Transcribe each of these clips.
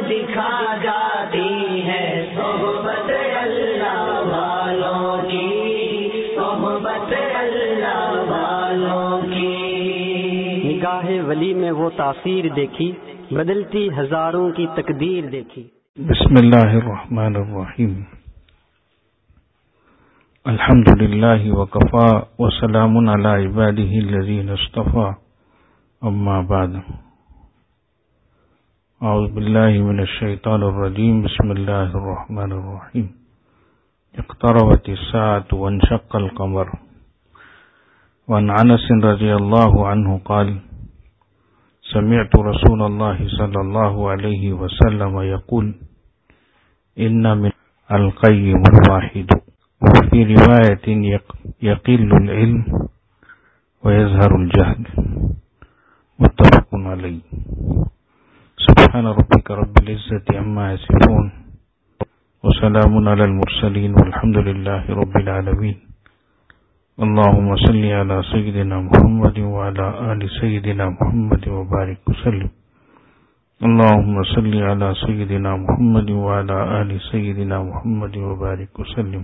دکھا جاتی ہے صحبت اللہ والوں کی، صحبت اللہ والوں کی۔ نگاہ ولی میں وہ تاثیر دیکھی، بدلتی ہزاروں کی تقدیر دیکھی۔ بسم اللہ الرحمن الرحیم، الحمد للہ وکفا وسلام علی عبادہ الذین اصطفى، اما بعد، اعوذ باللہ من الشیطان الرجیم، بسم اللہ الرحمن الرحیم۔ اقتربت الساعة وانشق القمر، وعن انس رضی اللہ عنہ قال سمعت رسول اللہ صلی اللہ علیہ وسلم یقول ان من القیم الواحد، وفي رواية يقل العلم ويظهر الجهل، متفق عليه۔ سبحان ربك رب العزة عما يصفون، وسلام على المرسلين، والحمد لله رب العالمين۔ اللهم صل على سيدنا محمد وعلى آل سيدنا محمد وبارك وسلم۔ اللهم صل على سيدنا محمد وعلى آل سيدنا محمد وبارك وسلم۔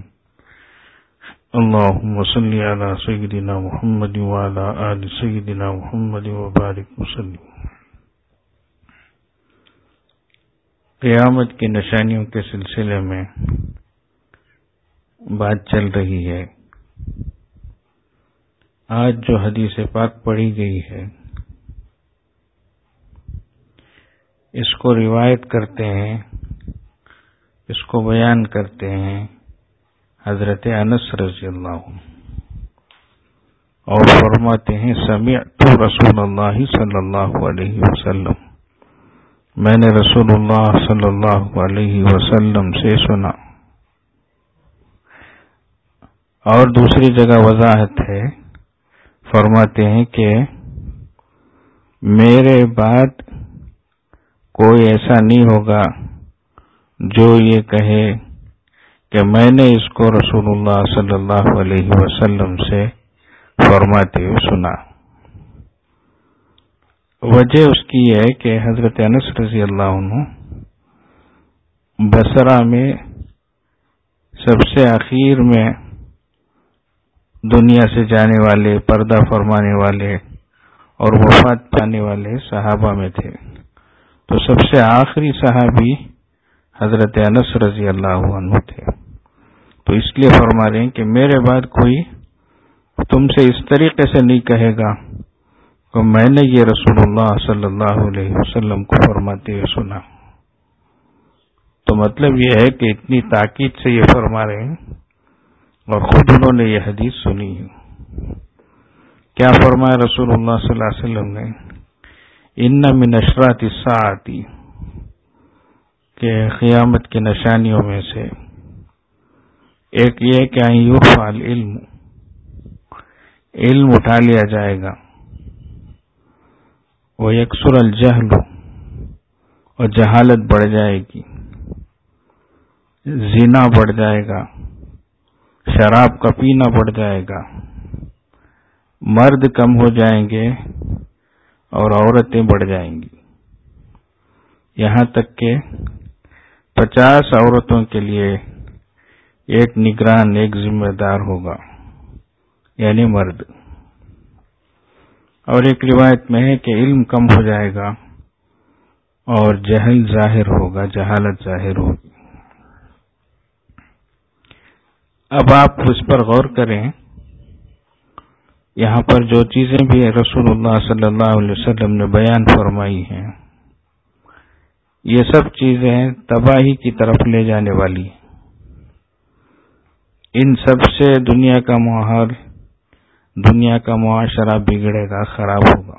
اللهم صل على سيدنا محمد وعلى آل سيدنا محمد وبارك وسلم۔ قیامت کی نشانیوں کے سلسلے میں بات چل رہی ہے۔ آج جو حدیث پاک پڑھی گئی ہے، اس کو روایت کرتے ہیں، اس کو بیان کرتے ہیں حضرت انس رضی اللہ عنہ، اور فرماتے ہیں سمعت رسول اللہ صلی اللہ علیہ وسلم، میں نے رسول اللہ صلی اللہ علیہ وسلم سے سنا۔ اور دوسری جگہ وضاحت ہے، فرماتے ہیں کہ میرے بعد کوئی ایسا نہیں ہوگا جو یہ کہے کہ میں نے اس کو رسول اللہ صلی اللہ علیہ وسلم سے فرماتے ہوئے سنا۔ وجہ اس کی ہے کہ حضرت انس رضی اللہ عنہ بصرہ میں سب سے آخر میں دنیا سے جانے والے، پردہ فرمانے والے اور وفات پانے والے صحابہ میں تھے، تو سب سے آخری صحابی حضرت انس رضی اللہ عنہ تھے۔ تو اس لیے فرما رہے ہیں کہ میرے بعد کوئی تم سے اس طریقے سے نہیں کہے گا کہ میں نے یہ رسول اللہ صلی اللہ علیہ وسلم کو فرماتے ہوئے سنا۔ تو مطلب یہ ہے کہ اتنی تاکید سے یہ فرما رہے ہیں، اور خود انہوں نے یہ حدیث سنی ہے۔ کیا فرمایا رسول اللہ صلی اللہ علیہ وسلم نے؟ ان من اشراط الساعۃ، کہ قیامت کی نشانیوں میں سے ایک یہ کہ یرفع العلم، علم اٹھا لیا جائے گا، ویکثر الجہل، اور جہالت بڑھ جائے گی، زنا بڑھ جائے گا، شراب کا پینا بڑھ جائے گا، مرد کم ہو جائیں گے اور عورتیں بڑھ جائیں گی، یہاں تک کہ 50 عورتوں کے لیے ایک نگران، ایک ذمہ دار ہوگا، یعنی مرد۔ اور ایک روایت میں ہے کہ علم کم ہو جائے گا اور جہل ظاہر ہوگا، جہالت ظاہر ہوگی۔ اب آپ اس پر غور کریں، یہاں پر جو چیزیں بھی رسول اللہ صلی اللہ علیہ وسلم نے بیان فرمائی ہیں، یہ سب چیزیں تباہی کی طرف لے جانے والی ہیں۔ ان سب سے دنیا کا ماحول، دنیا کا معاشرہ بگڑے گا، خراب ہوگا۔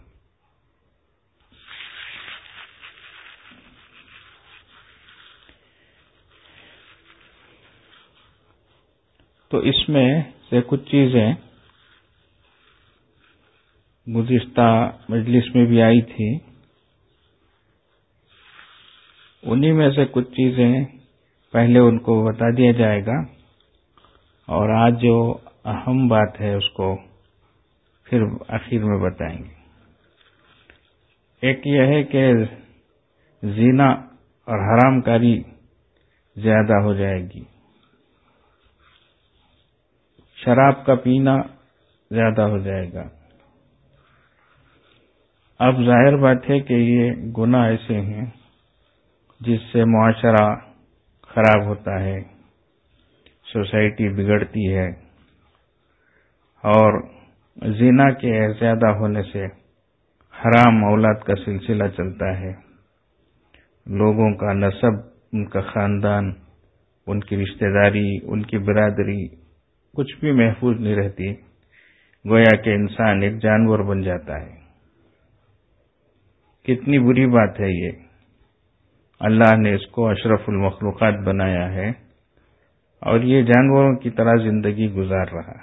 تو اس میں سے کچھ چیزیں گزشتہ مجلس میں بھی آئی تھی، انہی میں سے کچھ چیزیں پہلے ان کو بتا دیا جائے گا، اور آج جو اہم بات ہے اس کو پھر آخر میں بتائیں گے۔ ایک یہ ہے کہ زنا اور حرام کاری زیادہ ہو جائے گی، شراب کا پینا زیادہ ہو جائے گا۔ اب ظاہر بات ہے کہ یہ گناہ ایسے ہیں جس سے معاشرہ خراب ہوتا ہے، سوسائٹی بگڑتی ہے، اور زنا کے زیادہ ہونے سے حرام اولاد کا سلسلہ چلتا ہے، لوگوں کا نسب، ان کا خاندان، ان کی رشتہ داری، ان کی برادری کچھ بھی محفوظ نہیں رہتی، گویا کہ انسان ایک جانور بن جاتا ہے۔ کتنی بری بات ہے یہ، اللہ نے اس کو اشرف المخلوقات بنایا ہے اور یہ جانوروں کی طرح زندگی گزار رہا،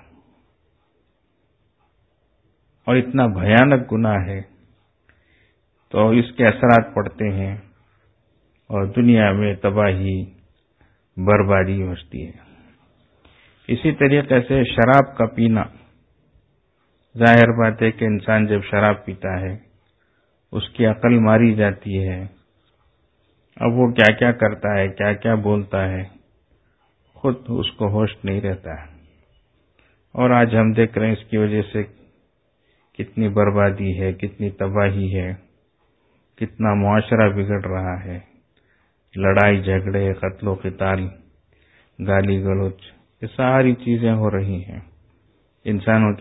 اور اتنا بھیانک گناہ ہے، تو اس کے اثرات پڑتے ہیں اور دنیا میں تباہی بربادی مچتی ہے۔ اسی طریقے سے شراب کا پینا، ظاہر بات ہے کہ انسان جب شراب پیتا ہے اس کی عقل ماری جاتی ہے، اب وہ کیا کیا کرتا ہے، کیا کیا بولتا ہے، خود اس کو ہوش نہیں رہتا ہے، اور آج ہم دیکھ رہے ہیں اس کی وجہ سے کتنی بربادی ہے، کتنی تباہی ہے، کتنا معاشرہ بگڑ رہا ہے، لڑائی جھگڑے، قتل و قتال، گالی گلوچ، یہ ساری چیزیں ہو رہی ہیں، انسانوں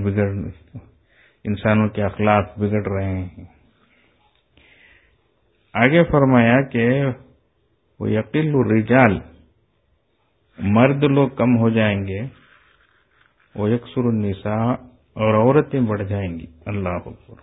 کے اخلاق بگڑ رہے ہیں۔ آگے فرمایا کہ وہ یقل الرجال، مرد لوگ کم ہو جائیں گے، وہ یکثر النساء، اور عورتیں بڑھ جائیں گی۔ اللہ اکبر۔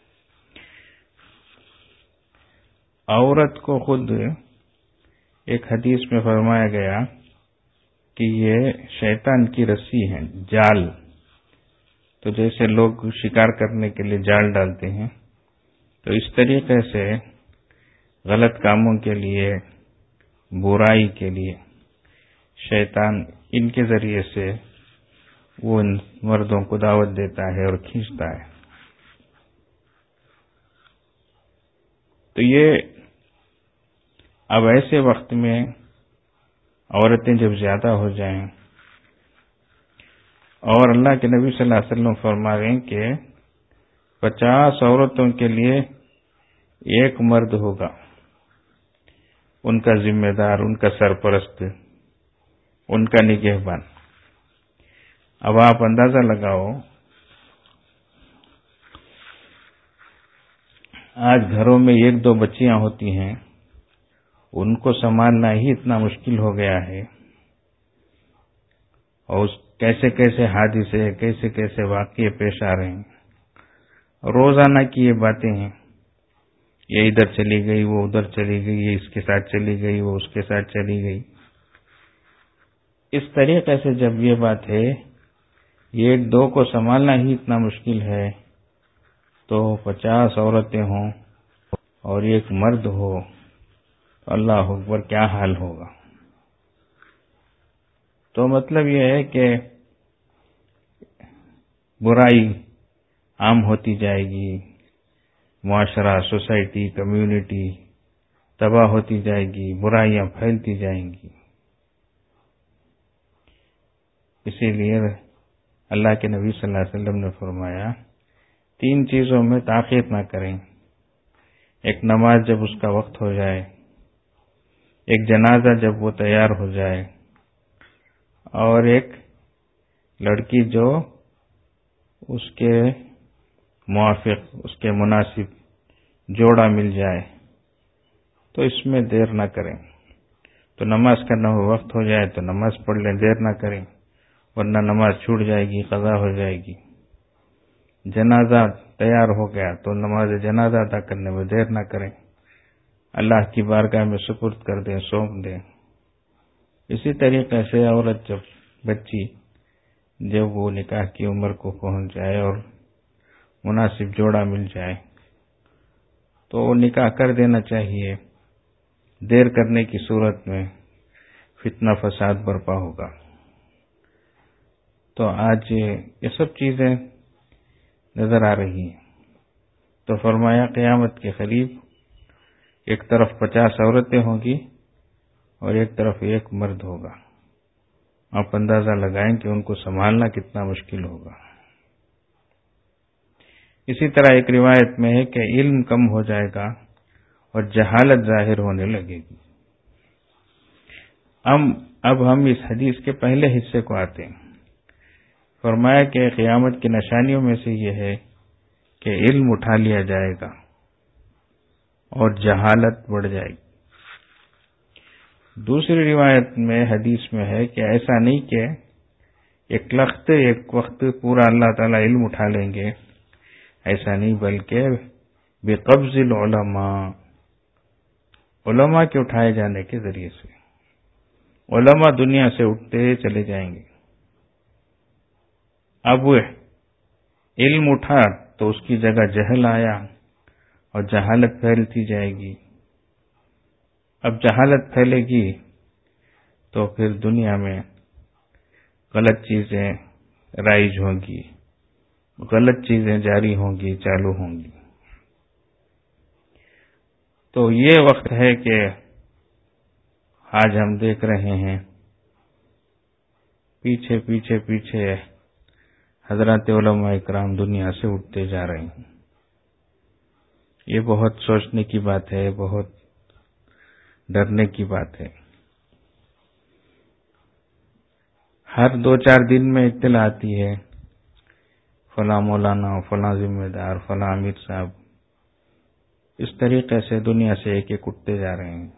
عورت کو خود ایک حدیث میں فرمایا گیا کہ یہ شیطان کی رسی ہے، جال۔ تو جیسے لوگ شکار کرنے کے لیے جال ڈالتے ہیں، تو اس طریقے سے غلط کاموں کے لیے، برائی کے لیے شیطان ان کے ذریعے سے وہ ان مردوں کو دعوت دیتا ہے اور کھینچتا ہے۔ تو یہ اب ایسے وقت میں عورتیں جب زیادہ ہو جائیں، اور اللہ کے نبی صلی اللہ علیہ وسلم فرما رہے ہیں کہ 50 عورتوں کے لیے ایک مرد ہوگا، ان کا ذمہ دار، ان کا سرپرست، ان کا نگہبان۔ اب آپ اندازہ لگاؤ، آج گھروں میں 1-2 بچیاں ہوتی ہیں، ان کو سنبھالنا ہی اتنا مشکل ہو گیا ہے، اور کیسے کیسے حادثے، کیسے کیسے واقعے پیش آ رہے ہیں، روزانہ کی یہ باتیں ہیں، یہ ادھر چلی گئی، وہ ادھر چلی گئی، یہ اس کے ساتھ چلی گئی، وہ اس کے ساتھ چلی گئی۔ اس طریقے سے جب یہ بات ہے، یہ 1-2 کو سنبھالنا ہی اتنا مشکل ہے، تو 50 عورتیں ہوں اور ایک مرد ہو، تو اللہ اکبر کیا حال ہوگا۔ تو مطلب یہ ہے کہ برائی عام ہوتی جائے گی، معاشرہ، سوسائٹی، کمیونٹی تباہ ہوتی جائے گی، برائیاں پھیلتی جائیں گی۔ اسی لیے اللہ کے نبی صلی اللہ علیہ وسلم نے فرمایا 3 چیزوں میں تاخیر نہ کریں۔ ایک نماز جب اس کا وقت ہو جائے، ایک جنازہ جب وہ تیار ہو جائے، اور ایک لڑکی جو اس کے موافق، اس کے مناسب جوڑا مل جائے، تو اس میں دیر نہ کریں۔ تو نماز کا وقت ہو جائے تو نماز پڑھ لیں، دیر نہ کریں، ورنہ نماز چھوٹ جائے گی، قضا ہو جائے گی۔ جنازہ تیار ہو گیا تو نماز جنازہ ادا کرنے میں دیر نہ کریں، اللہ کی بارگاہ میں سپرد کر دیں، سونپ دیں۔ اسی طریقے سے عورت بچی جب وہ نکاح کی عمر کو پہنچ جائے اور مناسب جوڑا مل جائے تو وہ نکاح کر دینا چاہیے، دیر کرنے کی صورت میں فتنہ فساد برپا ہوگا۔ تو آج یہ سب چیزیں نظر آ رہی ہیں، تو فرمایا قیامت کے قریب ایک طرف 50 عورتیں ہوں گی اور ایک طرف ایک مرد ہوگا. آپ اندازہ لگائیں کہ ان کو سنبھالنا کتنا مشکل ہوگا. اسی طرح ایک روایت میں ہے کہ علم کم ہو جائے گا اور جہالت ظاہر ہونے لگے گی. اب ہم اس حدیث کے پہلے حصے کو آتے ہیں. فرمایا کہ قیامت کی نشانیوں میں سے یہ ہے کہ علم اٹھا لیا جائے گا اور جہالت بڑھ جائے گی. دوسری روایت میں حدیث میں ہے کہ ایسا نہیں کہ ایک وقت پورا اللہ تعالیٰ علم اٹھا لیں گے، ایسا نہیں، بلکہ بقبض العلماء، علماء کے اٹھائے جانے کے ذریعے سے علماء دنیا سے اٹھتے چلے جائیں گے. اب علم اٹھا تو اس کی جگہ جہل آیا اور جہالت پھیلتی جائے گی. اب جہالت پھیلے گی تو پھر دنیا میں غلط چیزیں رائج ہوں گی، غلط چیزیں جاری ہوں گی، چالو ہوں گی. تو یہ وقت ہے کہ آج ہم دیکھ رہے ہیں پیچھے پیچھے پیچھے حضرات علماء اکرام دنیا سے اٹھتے جا رہے ہیں. یہ بہت سوچنے کی بات ہے، بہت ڈرنے کی بات ہے. ہر 2-4 دن میں اطلاع آتی ہے فلاں مولانا، فلاں ذمہ دار، فلاں امیر صاحب، اس طریقے سے دنیا سے ایک ایک اٹھتے جا رہے ہیں.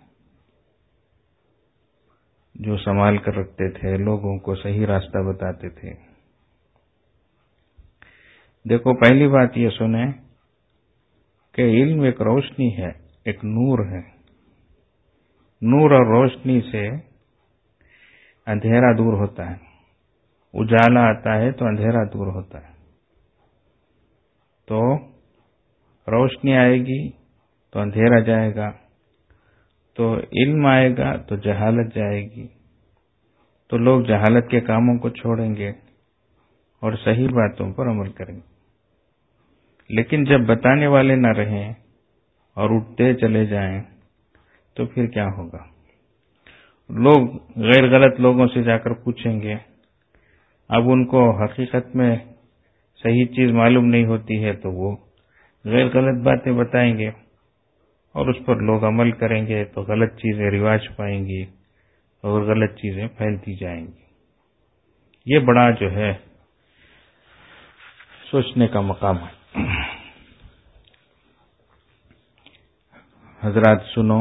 جو سنبھال کر رکھتے تھے، لوگوں کو صحیح راستہ بتاتے تھے. دیکھو، پہلی بات یہ سنیں کہ علم ایک روشنی ہے، ایک نور ہے. نور اور روشنی سے اندھیرا دور ہوتا ہے، اجالا آتا ہے تو اندھیرا دور ہوتا ہے. تو روشنی آئے گی تو اندھیرا جائے گا، تو علم آئے گا تو جہالت جائے گی. تو لوگ جہالت کے کاموں کو چھوڑیں گے اور صحیح باتوں پر عمل کریں گے. لیکن جب بتانے والے نہ رہیں اور اٹھتے چلے جائیں تو پھر کیا ہوگا؟ لوگ غیر غلط لوگوں سے جا کر پوچھیں گے. اب ان کو حقیقت میں صحیح چیز معلوم نہیں ہوتی ہے تو وہ غیر غلط باتیں بتائیں گے اور اس پر لوگ عمل کریں گے تو غلط چیزیں رواج پائیں گی اور غلط چیزیں پھیلتی جائیں گی. یہ بڑا جو ہے سوچنے کا مقام ہے. حضرات سنو،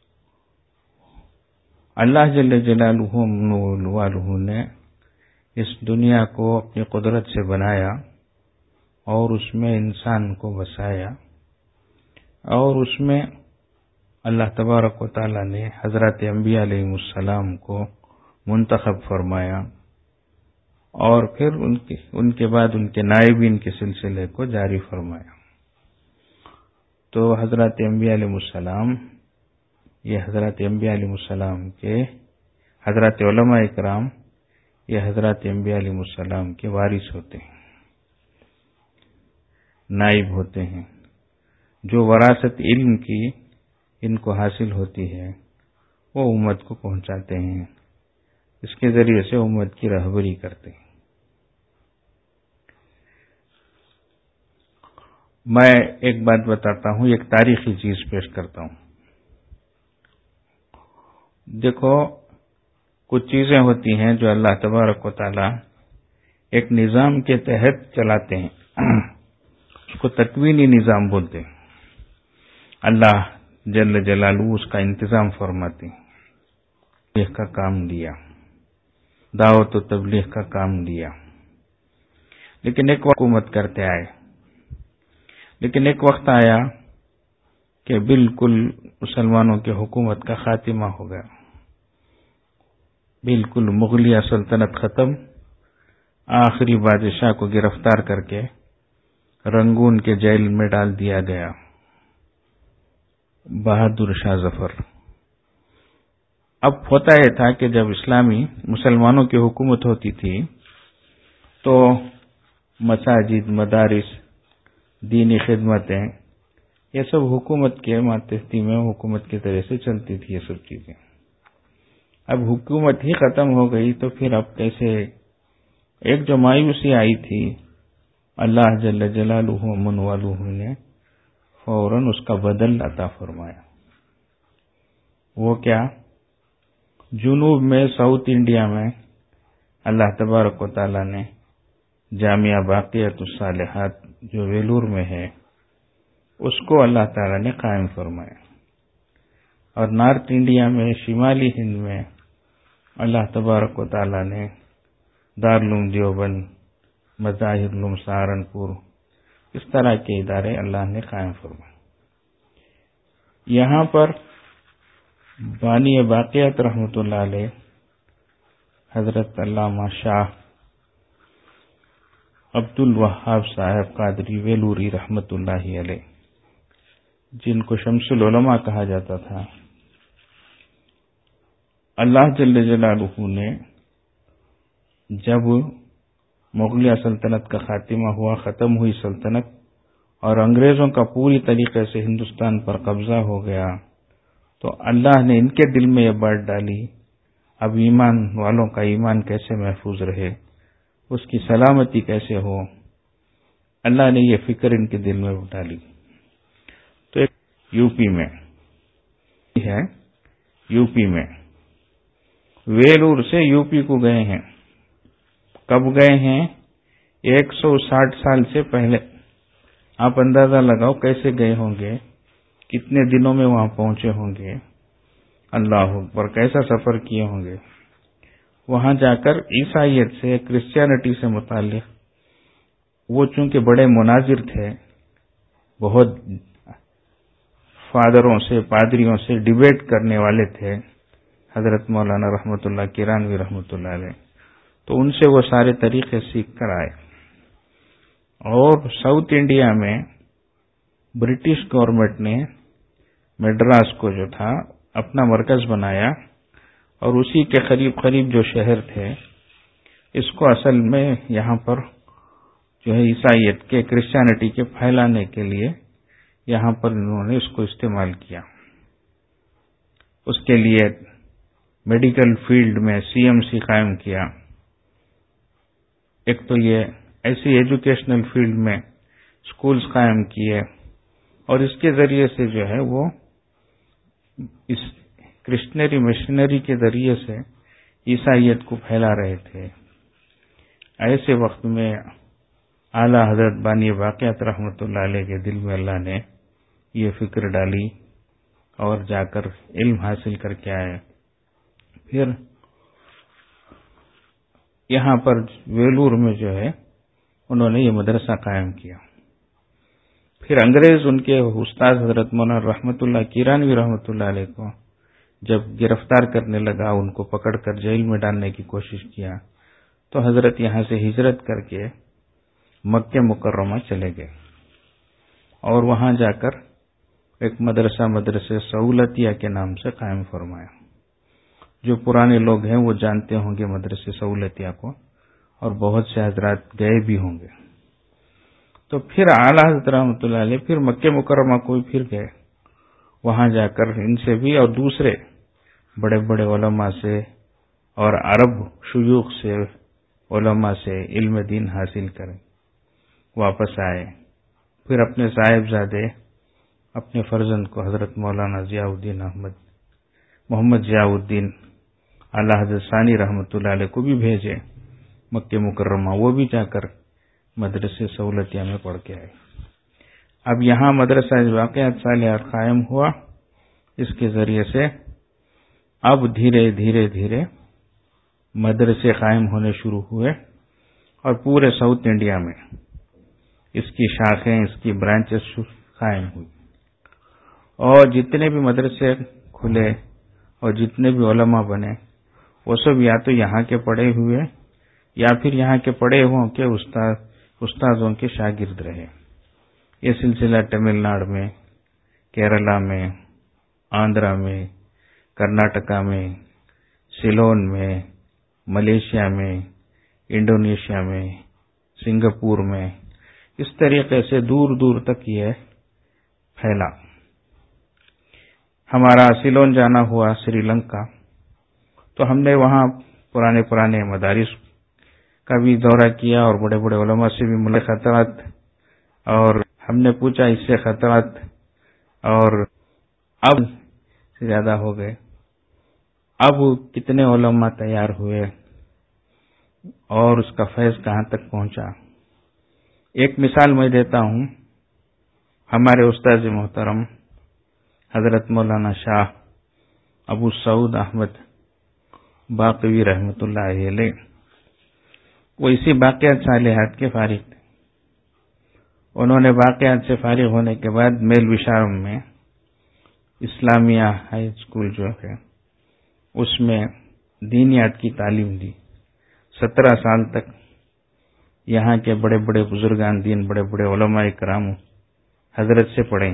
اللہ جل جلالہ نے اس دنیا کو اپنی قدرت سے بنایا اور اس میں انسان کو بسایا، اور اس میں اللہ تبارک و تعالی نے حضرات انبیاء علیہ السلام کو منتخب فرمایا، اور پھر ان کے بعد ان کے نائبین کے سلسلے کو جاری فرمایا. تو حضرات انبیاء علیہ السلام، یہ حضرات انبیاء علیہ السلام کے حضرات علماء اکرام، یہ حضرات انبیاء علیہ السلام کے وارث ہوتے ہیں، نائب ہوتے ہیں. جو وراثت علم کی ان کو حاصل ہوتی ہے وہ امت کو پہنچاتے ہیں، اس کے ذریعے سے امت کی رہبری کرتے ہیں. میں ایک بات بتاتا ہوں، ایک تاریخی چیز پیش کرتا ہوں. دیکھو، کچھ چیزیں ہوتی ہیں جو اللہ تبارک و تعالی ایک نظام کے تحت چلاتے ہیں، اس کو تکوینی نظام بولتے ہیں. اللہ جل جلالہ اس کا انتظام فرماتے ہیں. تبلیغ کا کام دیا، دعوت و تبلیغ کا کام دیا، لیکن ایک حکومت کرتے آئے. لیکن ایک وقت آیا کہ بالکل مسلمانوں کی حکومت کا خاتمہ ہو گیا، بالکل مغلیہ سلطنت ختم. آخری بادشاہ کو گرفتار کر کے رنگون کے جیل میں ڈال دیا گیا، بہادر شاہ ظفر. اب ہوتا یہ تھا کہ جب اسلامی مسلمانوں کی حکومت ہوتی تھی تو مساجد، مدارس، دینی خدمتیں یہ سب حکومت کے ماتحتی میں حکومت کی طرح سے چلتی تھی یہ سب چیزیں. اب حکومت ہی ختم ہو گئی تو پھر اب کیسے؟ ایک جو مایوسی آئی تھی اللہ جل جلالہ من والہ نے فوراً اس کا بدل عطا فرمایا. وہ کیا؟ جنوب میں ساؤتھ انڈیا میں اللہ تبارک و تعالی نے جامعہ باقیت الصالحات جو ویلور میں ہے اس کو اللہ تعالی نے قائم فرمایا، اور نارتھ انڈیا میں شمالی ہند میں اللہ تبارک و تعالی نے دارالعلوم دیوبند، مظاہر علوم سہارنپور، اس طرح کے ادارے اللہ نے قائم فرمائے. یہاں پر بانی باقیات رحمۃ اللہ علیہ حضرت علامہ شاہ عبد الوہاب صاحب قادری ویلوری رحمۃ اللہ علیہ، جن کو شمس العلماء کہا جاتا تھا، اللہ جل جلالہ نے جب مغلیہ سلطنت کا خاتمہ ہوا، ختم ہوئی سلطنت، اور انگریزوں کا پوری طریقے سے ہندوستان پر قبضہ ہو گیا، تو اللہ نے ان کے دل میں یہ بات ڈالی، اب ایمان والوں کا ایمان کیسے محفوظ رہے، اس کی سلامتی کیسے ہو، اللہ نے یہ فکر ان کے دل میں ڈالی. تو ایک یو پی میں ہے، یو پی میں ویلور سے یو پی کو گئے ہیں. کب گئے ہیں؟ 160 سال سے پہلے. آپ اندازہ لگاؤ کیسے گئے ہوں گے، کتنے دنوں میں وہاں پہنچے ہوں گے، اللہ اکبر، کیسا سفر کیے ہوں گے. وہاں جا کر عیسائیت سے، کرسچینٹی سے متعلق وہ چونکہ بڑے مناظر تھے، بہت فادروں سے، پادریوں سے ڈیبیٹ کرنے والے تھے، حضرت مولانا رحمۃ اللہ کیرانوی رحمۃ اللہ علیہ، تو ان سے وہ سارے طریقے سیکھ کر آئے. اور ساؤتھ انڈیا میں برٹش گورنمنٹ نے میڈراس کو جو تھا اپنا مرکز بنایا، اور اسی کے قریب قریب جو شہر تھے اس کو اصل میں یہاں پر جو ہے عیسائیت کے، کرسچینٹی کے پھیلانے کے لیے یہاں پر انہوں نے اس کو استعمال کیا. اس کے لیے میڈیکل فیلڈ میں سی ایم سی قائم کیا. ایک تو یہ ایسی ایجوکیشنل فیلڈ میں سکولز قائم کیے، اور اس کے ذریعے سے جو ہے وہ اس کرسچنری مشنری کے ذریعے سے عیسائیت کو پھیلا رہے تھے. ایسے وقت میں اعلی حضرت بانی باقیات رحمۃ اللہ علیہ کے دل میں اللہ نے یہ فکر ڈالی، اور جا کر علم حاصل کر کے آئے. پھر یہاں پر ویلور میں جو ہے انہوں نے یہ مدرسہ قائم کیا. پھر انگریز ان کے استاد حضرت مولانا رحمۃ اللہ کیرانوی رحمۃ اللہ علیہ کو جب گرفتار کرنے لگا، ان کو پکڑ کر جیل میں ڈالنے کی کوشش کیا، تو حضرت یہاں سے ہجرت کر کے مکہ مکرمہ چلے گئے، اور وہاں جا کر ایک مدرسہ سہولتیہ کے نام سے قائم فرمایا. جو پرانے لوگ ہیں وہ جانتے ہوں گے مدرسہ سہولتیہ کو، اور بہت سے حضرات گئے بھی ہوں گے. تو پھر اعلیٰ حضرت رحمۃ اللہ علیہ پھر مکہ مکرمہ کو پھر گئے، وہاں جا کر ان سے بھی اور دوسرے بڑے بڑے علماء سے اور عرب شیوخ سے، علماء سے علم دین حاصل کریں، واپس آئے. پھر اپنے صاحبزادے، اپنے فرزند کو حضرت مولانا ضیاء الدین محمد ضیاء الدین اعلیٰ حضرت ثانی رحمۃ اللہ علیہ کو بھی بھیجے مکہ مکرمہ، وہ بھی جا کر مدرسے سہولتیہ میں پڑھ کے آئے. اب یہاں مدرسہ واقعات صالحات قائم ہوا، اس کے ذریعے سے اب دھیرے دھیرے دھیرے مدرسے قائم ہونے شروع ہوئے، اور پورے ساؤتھ انڈیا میں اس کی شاخیں، اس کی برانچز قائم ہوئی. اور جتنے بھی مدرسے کھلے اور جتنے بھی علماء بنے، وہ سب یا تو یہاں کے پڑھے ہوئے یا پھر یہاں کے پڑھے ہوں کے استادوں کے شاگرد رہے. یہ سلسلہ تمل ناڈو میں، کیرلا میں، آندھرا میں، کرناٹکا میں، سیلون میں، ملیشیا میں، انڈونیشیا میں، سنگاپور میں، اس طریقے سے دور دور تک یہ پھیلا. ہمارا سیلون جانا ہوا سری لنکا، تو ہم نے وہاں پرانے مدارس کا بھی دورہ کیا اور بڑے بڑے علماء سے بھی ملے. خطرات اور ہم نے پوچھا اس سے خطرات اور اب سے زیادہ ہو گئے، اب کتنے علماء تیار ہوئے اور اس کا فیض کہاں تک پہنچا. ایک مثال میں دیتا ہوں. ہمارے استاد محترم حضرت مولانا شاہ ابو سعود احمد باقوی رحمۃ اللہ علیہ، وہ اسی باقیات صالحات کے فارغ تھے. انہوں نے باقیات سے فارغ ہونے کے بعد میل وشارم میں اسلامیہ ہائی اسکول جو ہے اس میں دینیات کی تعلیم دی. 17 سال تک یہاں کے بڑے بڑے بزرگان دین، بڑے بڑے علماء کرام حضرت سے پڑھے.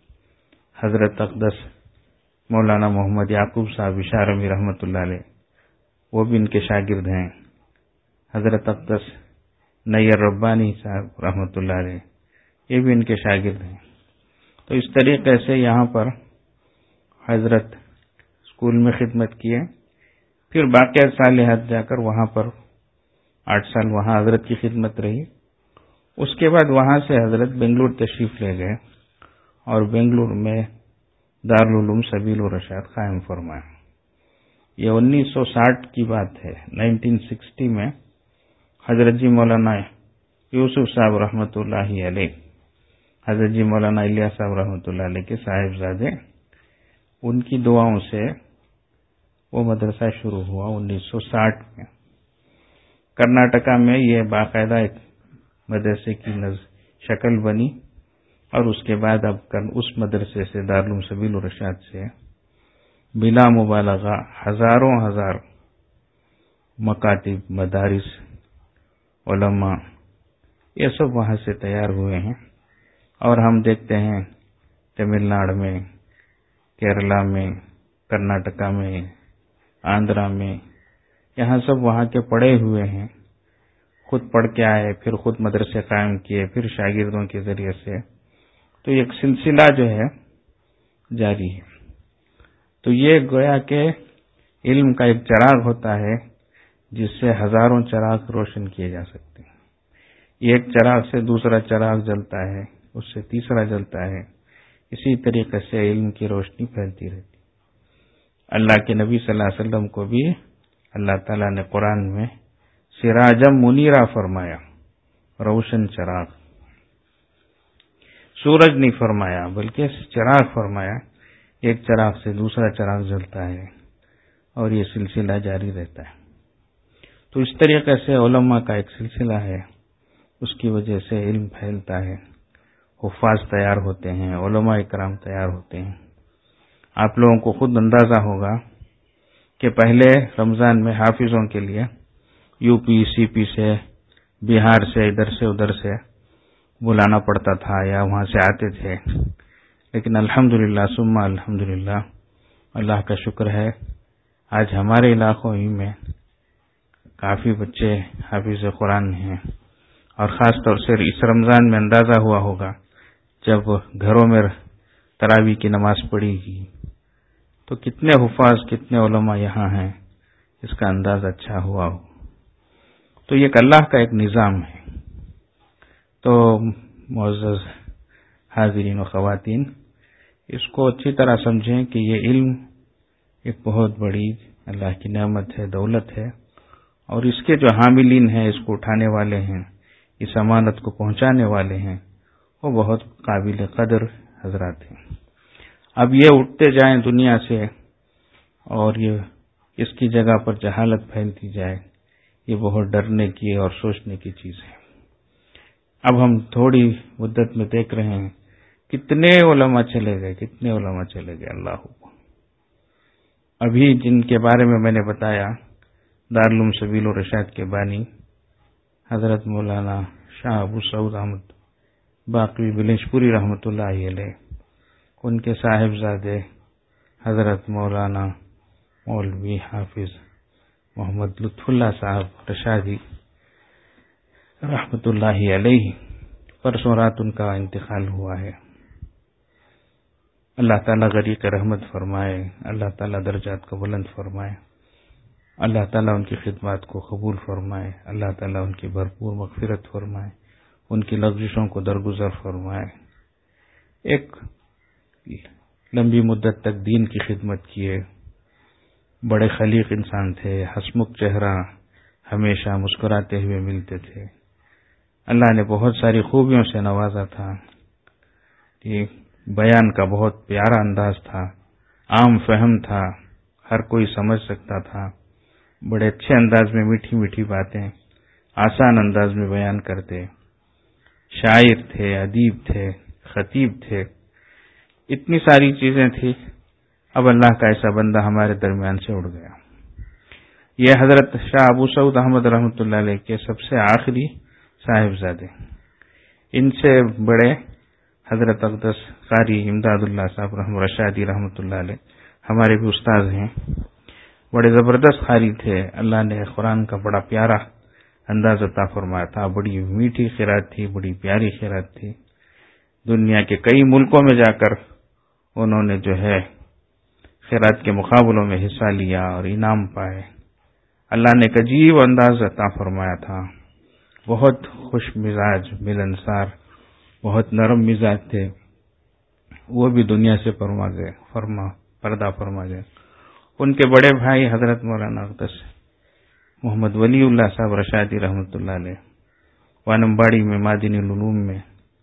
حضرت اقدس مولانا محمد یعقوب صاحب اشارمی رحمۃ اللہ علیہ، وہ بھی ان کے شاگرد ہیں. حضرت اقدس نیر ربانی صاحب رحمۃ اللہ علیہ، یہ بھی ان کے شاگرد ہیں. تو اس طریقے سے یہاں پر حضرت اسکول میں خدمت کیے. پھر باقیات صالحات جا کر وہاں پر 8 سال وہاں حضرت کی خدمت رہی. اس کے بعد وہاں سے حضرت بنگلور تشریف لے گئے اور بنگلور میں دارالعلوم سبیل الرشاد قائم فرمایا. یہ 1960 کی بات ہے. 1960 میں حضرت جی مولانا یوسف صاحب رحمۃ اللہ علیہ، حضرت جی مولانا الیاس صاحب رحمۃ اللہ علیہ کے صاحبزادے، ان کی دعاؤں سے وہ مدرسہ شروع ہوا 1960 میں. کرناٹکا میں یہ باقاعدہ ایک مدرسے کی شکل بنی اور اس کے بعد اب اس مدرسے سے دارالعلوم سبیل الرشاد سے بلا مبالغہ ہزار مکاتب، مدارس، علماء، یہ سب وہاں سے تیار ہوئے ہیں. اور ہم دیکھتے ہیں تمل ناڈو میں، کیرلا میں، کرناٹکا میں، آندھرا میں، یہاں سب وہاں کے پڑھے ہوئے ہیں. خود پڑھ کے آئے، پھر خود مدرسے قائم کیے، پھر شاگردوں کے ذریعے سے. تو ایک سلسلہ جو ہے جاری ہے. تو یہ گویا کہ علم کا ایک چراغ ہوتا ہے جس سے ہزاروں چراغ روشن کیے جا سکتے ہیں. ایک چراغ سے دوسرا چراغ جلتا ہے، اس سے تیسرا جلتا ہے. اسی طریقے سے علم کی روشنی پھیلتی رہتی. اللہ کے نبی صلی اللہ علیہ وسلم کو بھی اللہ تعالیٰ نے قرآن میں سراجم منیرا فرمایا، روشن چراغ. سورج نہیں فرمایا بلکہ چراغ فرمایا. ایک چراغ سے دوسرا چراغ جلتا ہے اور یہ سلسلہ جاری رہتا ہے. تو اس طریقے سے علماء کا ایک سلسلہ ہے، اس کی وجہ سے علم پھیلتا ہے. حفاظ تیار ہوتے ہیں، علماء کرام تیار ہوتے ہیں. آپ لوگوں کو خود اندازہ ہوگا کہ پہلے رمضان میں حافظوں کے لیے یو پی سی پی سے، بہار سے، ادھر سے ادھر سے بلانا پڑتا تھا یا وہاں سے آتے تھے. لیکن الحمدللہ ثم الحمدللہ، اللہ کا شکر ہے، آج ہمارے علاقوں ہی میں کافی بچے حافظ قرآن ہیں. اور خاص طور سے اس رمضان میں اندازہ ہوا ہوگا جب گھروں میں تراویح کی نماز پڑھی گی تو کتنے حفاظ، کتنے علماء یہاں ہیں، اس کا اندازہ اچھا ہوا ہو. تو یہ اللہ کا ایک نظام ہے. تو معزز حاضرین و خواتین، اس کو اچھی طرح سمجھیں کہ یہ علم ایک بہت بڑی اللہ کی نعمت ہے، دولت ہے. اور اس کے جو حاملین ہیں، اس کو اٹھانے والے ہیں، اس امانت کو پہنچانے والے ہیں، وہ بہت قابل قدر حضرات ہیں. اب یہ اٹھتے جائیں دنیا سے اور یہ اس کی جگہ پر جہالت پھیلتی جائے، یہ بہت ڈرنے کی اور سوچنے کی چیز ہے. اب ہم تھوڑی مدت میں دیکھ رہے ہیں کتنے علماء چلے گئے، کتنے علماء چلے گئے. اللہ ابھی جن کے بارے میں نے بتایا، دارالعلوم سبیل الرشاد کے بانی حضرت مولانا شاہ ابو سعود احمد باقوی بلنچ پوری رحمۃ اللہ علیہ، ان کے صاحبزادے حضرت مولانا مولوی حافظ محمد لطف اللہ صاحب رشادی رحمۃ اللہ علیہ، پرسوں رات ان کا انتقال ہوا ہے. اللہ تعالیٰ غریق رحمت فرمائے، اللہ تعالیٰ درجات کو بلند فرمائے، اللہ تعالیٰ ان کی خدمات کو قبول فرمائے، اللہ تعالیٰ ان کی بھرپور مغفرت فرمائے، ان کی لغزشوں کو درگزر فرمائے۔ ایک لمبی مدت تک دین کی خدمت کیے، بڑے خلیق انسان تھے، ہسمکھ چہرہ، ہمیشہ مسکراتے ہوئے ملتے تھے۔ اللہ نے بہت ساری خوبیوں سے نوازا تھا، بیان کا بہت پیارا انداز تھا، عام فہم تھا، ہر کوئی سمجھ سکتا تھا، بڑے اچھے انداز میں میٹھی میٹھی باتیں آسان انداز میں بیان کرتے، شاعر تھے، ادیب تھے، خطیب تھے، اتنی ساری چیزیں تھی۔ اب اللہ کا ایسا بندہ ہمارے درمیان سے اڑ گیا۔ یہ حضرت شاہ ابو سعود احمد رحمۃ اللہ علیہ کے سب سے آخری صاحبزادے، ان سے بڑے حضرت اقدس قاری امداد اللہ صاحب رحمۃ رشادی رحمۃ اللہ علیہ ہمارے بھی استاد ہیں، بڑے زبردست قاری تھے۔ اللہ نے قرآن کا بڑا پیارا انداز عطا فرمایا تھا، بڑی میٹھی قرات تھی، بڑی پیاری قرات تھی۔ دنیا کے کئی ملکوں میں جا کر انہوں نے جو ہے قرات کے مقابلوں میں حصہ لیا اور انعام پائے۔ اللہ نے ایک عجیب انداز عطا فرمایا تھا، بہت خوش مزاج، ملنسار، بہت نرم مزاج تھے، وہ بھی دنیا سے پردہ فرما گئے۔ ان کے بڑے بھائی حضرت مولانا اقدس محمد ولی اللہ صاحب رشادی رحمۃ اللہ علیہ وانمباڑی میں مادنی العلوم میں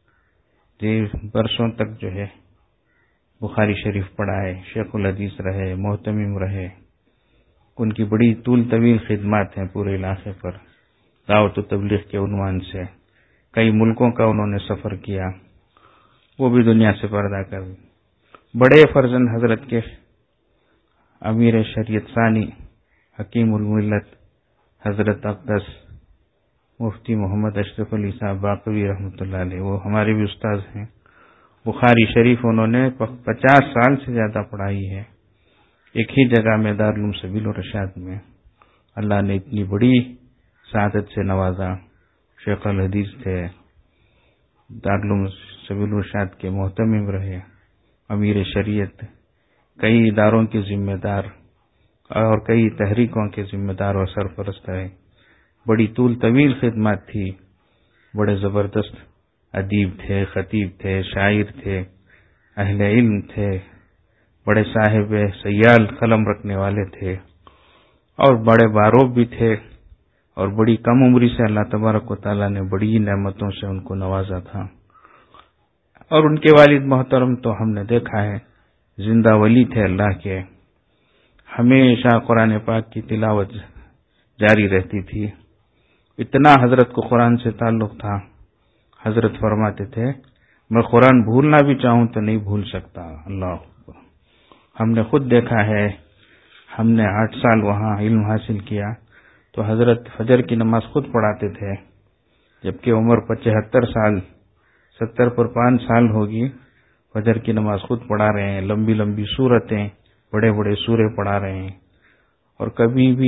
برسوں تک جو ہے بخاری شریف پڑھائے، شیخ الحدیث رہے، محتمم رہے۔ ان کی بڑی طول طویل خدمات ہیں پورے علاقے پر، دعوت و تبلیغ کے عنوان سے کئی ملکوں کا انہوں نے سفر کیا، وہ بھی دنیا سے پردہ کر دی۔ بڑے فرزند حضرت کے امیر شریعت ثانی حکیم الملت حضرت اقدس مفتی محمد اشرف علی صاحب باقوی رحمۃ اللہ علیہ، وہ ہمارے بھی استاد ہیں۔ بخاری شریف انہوں نے 50 سال سے زیادہ پڑھائی ہے، ایک ہی جگہ میں دارالعلوم سبیل الرشاد میں۔ اللہ نے اتنی بڑی سعادت سے نوازا، شیخ الحدیث تھے، دارالعلوم سبیل الرشاد کے محتمم رہے، امیر شریعت، کئی اداروں کے ذمہ دار اور کئی تحریکوں کے ذمہ دار اور سرپرست رہے۔ بڑی طول طویل خدمات تھی، بڑے زبردست ادیب تھے، خطیب تھے، شاعر تھے، اہل علم تھے، بڑے صاحب سیال قلم رکھنے والے تھے، اور بڑے باروب بھی تھے، اور بڑی کم عمری سے اللہ تبارک و تعالیٰ نے بڑی نعمتوں سے ان کو نوازا تھا۔ اور ان کے والد محترم تو ہم نے دیکھا ہے زندہ ولی تھے اللہ کے، ہمیشہ قرآن پاک کی تلاوت جاری رہتی تھی، اتنا حضرت کو قرآن سے تعلق تھا۔ حضرت فرماتے تھے میں قرآن بھولنا بھی چاہوں تو نہیں بھول سکتا۔ اللہ اکبر۔ ہم نے خود دیکھا ہے، ہم نے 8 سال وہاں علم حاصل کیا تو حضرت فجر کی نماز خود پڑھاتے تھے، جبکہ عمر 75 سال، 70 پر 5 سال ہوگی، فجر کی نماز خود پڑھا رہے ہیں، لمبی لمبی سورتیں، بڑے بڑے سورے پڑھا رہے ہیں، اور کبھی بھی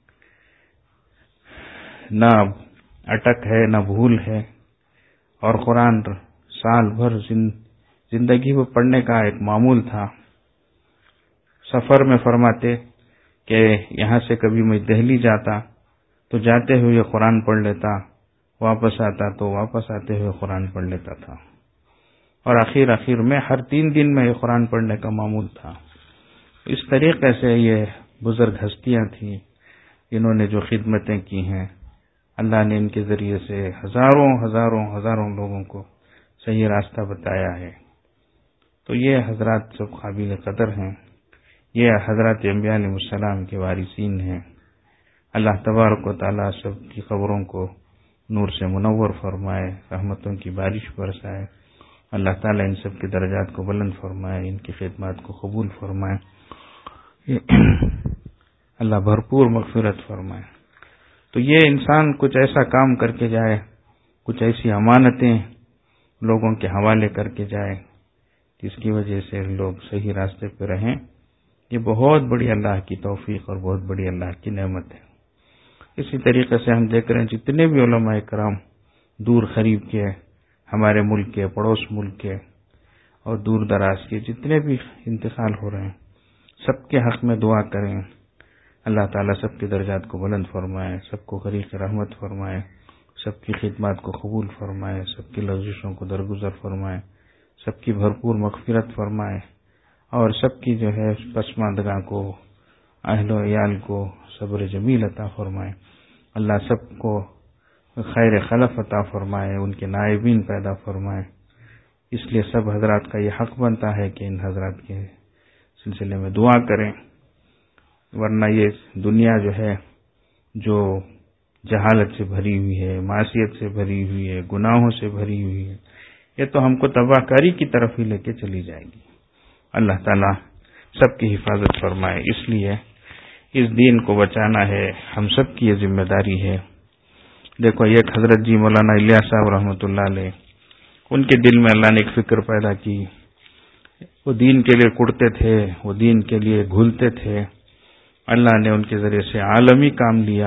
نہ اٹک ہے نہ بھول ہے، اور قرآن سال بھر زندگی میں پڑھنے کا ایک معمول تھا۔ سفر میں فرماتے کہ یہاں سے کبھی میں دہلی جاتا تو جاتے ہوئے قرآن پڑھ لیتا، واپس آتا تو واپس آتے ہوئے قرآن پڑھ لیتا تھا، اور آخر میں ہر 3 دن میں یہ قرآن پڑھنے کا معمول تھا۔ اس طریقے سے یہ بزرگ ہستیاں تھیں، انہوں نے جو خدمتیں کی ہیں، اللہ نے ان کے ذریعے سے ہزاروں لوگوں کو صحیح راستہ بتایا ہے۔ تو یہ حضرات سب قابل قدر ہیں، یہ حضرات انبیاء علیہ السلام کے وارثین ہیں۔ اللہ تبارک و تعالیٰ سب کی قبروں کو نور سے منور فرمائے، رحمتوں کی بارش برسائے، اللہ تعالیٰ ان سب کے درجات کو بلند فرمائے، ان کی خدمات کو قبول فرمائے، اللہ بھرپور مغفرت فرمائے۔ تو یہ انسان کچھ ایسا کام کر کے جائے، کچھ ایسی امانتیں لوگوں کے حوالے کر کے جائے جس کی وجہ سے لوگ صحیح راستے پہ رہیں، یہ بہت بڑی اللہ کی توفیق اور بہت بڑی اللہ کی نعمت ہے۔ اسی طریقے سے ہم دیکھ رہے ہیں جتنے بھی علماء کرام دور قریب کے، ہمارے ملک کے، پڑوس ملک کے، اور دور دراز کے جتنے بھی انتقال ہو رہے ہیں سب کے حق میں دعا کریں. اللہ تعالیٰ سب کے درجات کو بلند فرمائے، سب کو غریق رحمت فرمائے، سب کی خدمات کو قبول فرمائے، سب کی لغزشوں کو درگزر فرمائے، سب کی بھرپور مغفرت فرمائے، اور سب کی جو ہے پسماندگاں کو، اہل و عیال کو صبر جمیل عطا فرمائے. اللہ سب کو خیر خلف عطا فرمائے، ان کے نائبین پیدا فرمائے. اس لیے سب حضرات کا یہ حق بنتا ہے کہ ان حضرات کے سلسلے میں دعا کریں، ورنہ یہ دنیا جو ہے جو جہالت سے بھری ہوئی ہے، معصیت سے بھری ہوئی ہے، گناہوں سے بھری ہوئی ہے، یہ تو ہم کو تباہ کاری کی طرف ہی لے کے چلی جائے گی. اللہ تعالیٰ سب کی حفاظت فرمائے. اس لیے اس دین کو بچانا ہے، ہم سب کی یہ ذمہ داری ہے. دیکھو ایک حضرت جی مولانا الیاس صاحب رحمۃ اللہ علیہ، ان کے دل میں اللہ نے ایک فکر پیدا کی. وہ دین کے لیے کڑتے تھے، وہ دین کے لیے گھلتے تھے. اللہ نے ان کے ذریعے سے عالمی کام لیا.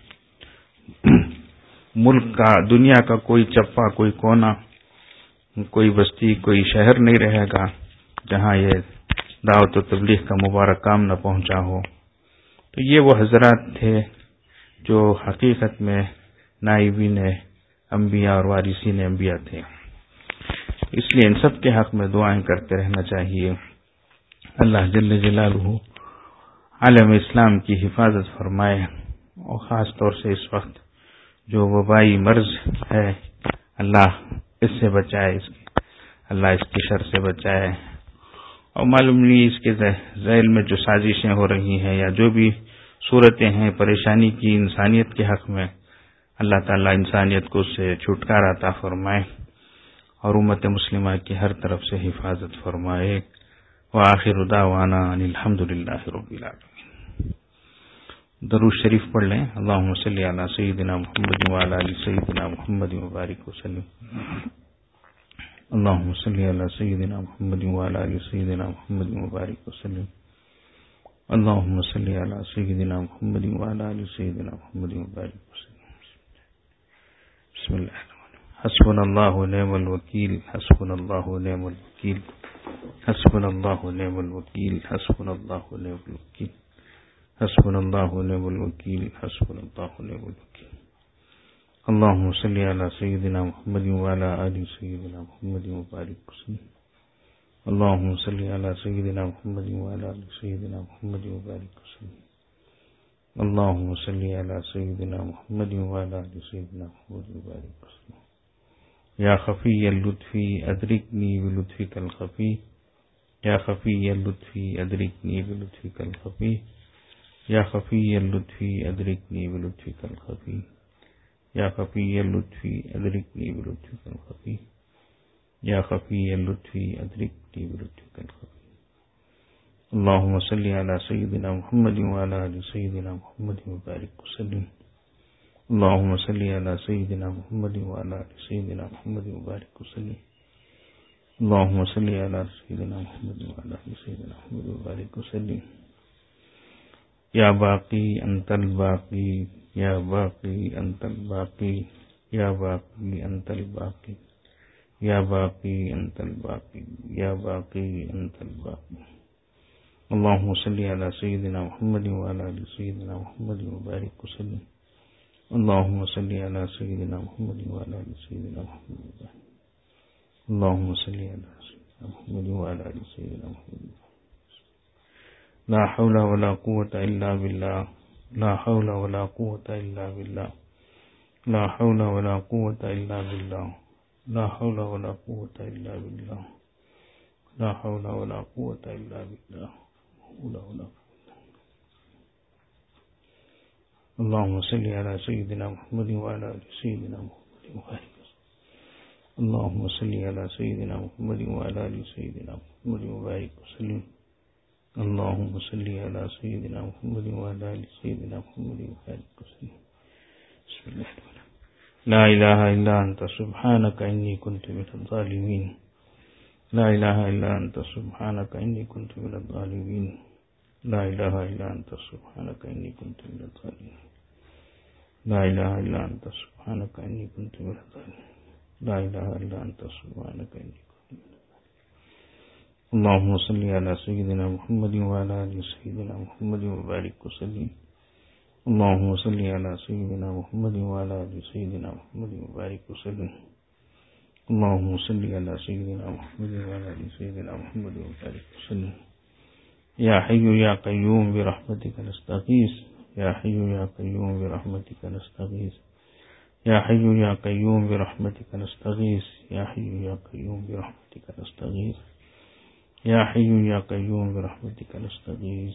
ملک کا، دنیا کا کوئی چپا، کوئی کونا، کوئی بستی، کوئی شہر نہیں رہے گا جہاں یہ دعوت و تبلیغ کا مبارک کام نہ پہنچا ہو. تو یہ وہ حضرات تھے جو حقیقت میں نائبین انبیاء اور وارثین انبیاء تھے. اس لیے ان سب کے حق میں دعائیں کرتے رہنا چاہیے. اللہ جل جلالہ عالم اسلام کی حفاظت فرمائے، اور خاص طور سے اس وقت جو وبائی مرض ہے اللہ اس سے بچائے، اللہ اس کی شر سے بچائے. اور معلوم نہیں اس کے ذیل میں جو سازشیں ہو رہی ہیں یا جو بھی صورتیں ہیں پریشانی کی انسانیت کے حق میں، اللہ تعالیٰ انسانیت کو اس سے چھٹکارا عطا فرمائے اور امت مسلمہ کی ہر طرف سے حفاظت فرمائے. وآخر دعوانا ان الحمدللہ رب العالمین. درود شریف پڑھ لیں. اللہم صلی علی سیدنا محمد وعلی آل سیدنا محمد وبارک وسلم. اللہم صلی علی سیدنا محمد وعلی آل سیدنا محمد وبارک وسلم. اللہم صلی علی سیدنا محمد وعلی آل سیدنا محمد وبارک وسلم. بسم اللہ الرحمن الرحیم. حسبنا اللہ ونعم الوکیل، حسبنا اللہ ونعم الوکیل، حسبنا اللہ ونعم الوکیل، حسبنا اللہ ونعم الوکیل، حسبنا اللہ ونعم الوکیل، حسبنا اللہ ونعم الوکیل. اللہم صلی علی سیدنا محمد وعلی آل سیدنا محمد وبارک وسلم. اللہم صلی علی سیدنا محمد وعلی آل سیدنا محمد وبارک وسلم. اللہم صلی علی سیدنا محمد وعلی آل سیدنا محمد وبارک وسلم. یا خفی اللطفی ادرکنی بلطفک الخفی، یا خفی اللطفی ادرکنی بلطفک الخفی، یا خفی اللطفی ادرکنی بلطفک الخفی، یا خفی اللطفی ادرکنی بلطفک الخفی، یا خفی اللطفی ادرکنی بلطفک الخفی. اللہم صلی علی سیدنا محمد وعلی آل سیدنا محمد وبارک وسلم. اللہم صلی علی سیدنا محمد وعلی آل سیدنا محمد وبارک وسلم. اللہم صلی علی سیدنا محمد وعلی آل سیدنا محمد وبارک وسلم. یا باقی انت الباقی، یا باقی انت الباقی، یا باقی انت الباقی، یا باقی انت الباقی، یا باقی انت الباقی. اللہم صلی علی سیدنا محمد وعلی آل سیدنا محمد وبارک وسلم. اللہم صلی علی سیدنا محمد وعلی آل سیدنا محمد وبارک. اللہم صلی علی سیدنا محمد وعلی آل سیدنا محمد. لا حول ولا قوة الا باللہ، لا حول ولا قوة الا باللہ، لا حول ولا قوة الا باللہ، لا حول ولا قوة الا باللہ، لا حول ولا قوة الا باللہ. اللہم صلی علی سیدنا محمد وعلی آل سیدنا محمد وبارک. اللہم صلی علی سیدنا محمد وعلی آل سیدنا محمد وبارک وسلم. اللہم صلی علی سیدنا محمد وعلی آل سیدنا محمد وبارک وسلم. بسم اللہ الرحمن الرحیم. لا الہ الا انت سبحانک انی کنت من الظالمین. لا الہ الا انت سبحانک انی کنت من الظالمین. لا الہ الا انت سبحانک انی کنت من الظالمین. لا الہ الا انت سبحانک انی کنت من الظالمین. لا الہ الا انت سبحانک انی کنت من الظالمین. اللهم صل على سيدنا محمد وعلى آل سيدنا محمد وبارك وسلم. اللهم صل على سيدنا محمد وعلى آل سيدنا محمد وبارك وسلم. اللهم صل على سيدنا محمد وعلى آل سيدنا محمد وبارك وسلم. يا حي يا قيوم برحمتك نستغيث. يا حي يا قيوم برحمتك نستغيث. يا حي يا قيوم برحمتك نستغيث. يا حي يا قيوم برحمتك نستغيث. يا حي يا قيوم برحمتك نستغيث.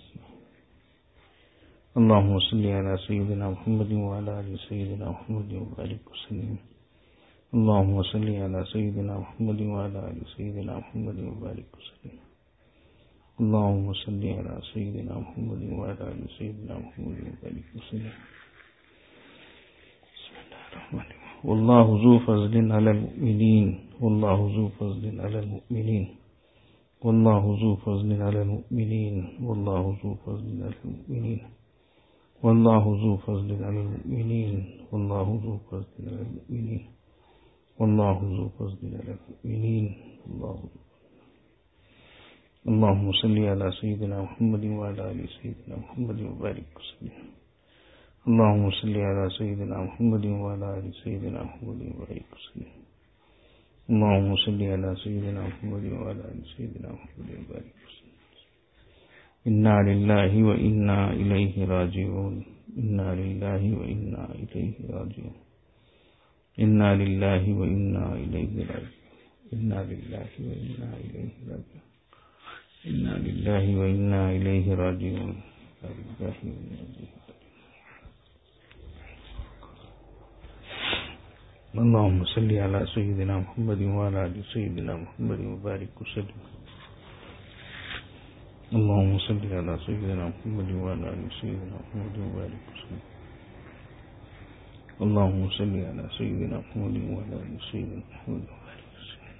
اللهم صل على سيدنا محمد وعلى آل سيدنا محمد وبارك وسلم. اللهم صل على سيدنا محمد وعلى آل سيدنا محمد وبارك وسلم. اللهم صل على سيدنا محمد وعلى آل سيدنا محمد وبارك وسلم. بسم الله الرحمن الرحيم. والله ذو فضل على المؤمنين. والله ذو فضل على المؤمنين. والله ذو فضل على المؤمنين. والله ذو فضل على المؤمنين. والله ذو فضل على المؤمنين. والله ذو فضل على المؤمنين. والله ذو فضل على المؤمنين. اللهم صل على سيدنا محمد وعلى آل سيدنا محمد وبارك وسلم. اللهم صل على سيدنا محمد وعلى آل سيدنا محمد وبارك وسلم. اللهم صل على سيدنا محمد وعلى آل سيدنا محمد وبارك وسلم. إنا لله وإنا إليه راجعون. إنا لله وإنا إليه راجعون. إنا لله وإنا إليه راجعون. إنا لله وإنا إليه راجعون. إنا لله وإنا إليه راجعون. اللهم صل على سيدنا محمد وعلى آل سيدنا محمد وبارك وسلم. اللهم صل على سيدنا محمد وعلى آل سيدنا محمد وبارك وسلم. اللهم صل على سيدنا محمد وعلى آل سيدنا محمد وبارك وسلم.